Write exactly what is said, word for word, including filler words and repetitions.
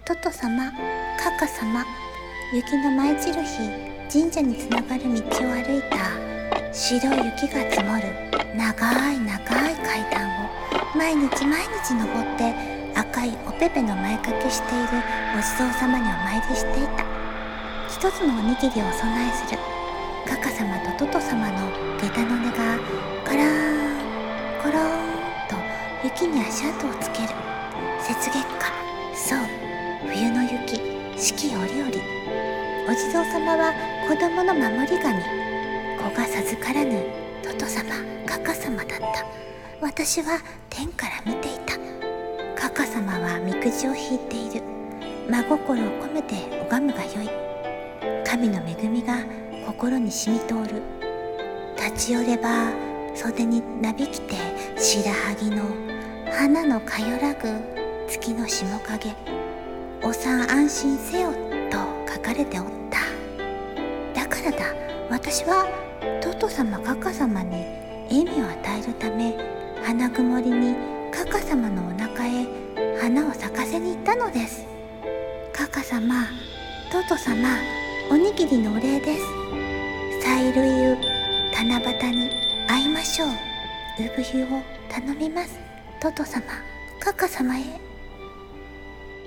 トト様、カカ様。雪の舞い散る日、神社につながる道を歩いた。白い雪が積もる長い長い階段を毎日毎日登って、赤いおぺぺの前掛けしているお地蔵様にお参りしていた。一つのおにぎりをお供えする。カカ様とトト様の下駄の音がカラーンコローンと雪に足跡をつける。雪月花、そう、冬の雪、四季折々。お地蔵様は子供の守り神。子が授からぬトト様、カカ様だった。私は天から見ていた。カカ様はみくじを引いている。真心を込めて拝むがよい。神の恵みが心に染み通る。立ち寄れば袖になびきて白萩の花のかよらぐ月の下影。お産安心せよと書かれておった。だからだ、私はトト様カカ様に笑みを与えるため、花曇りにカカ様のお腹へ花を咲かせに行ったのです。カカ様、トト様、おにぎりのお礼です。催涙七夕に会いましょう。産湯を頼みます。トト様、カカ様へ。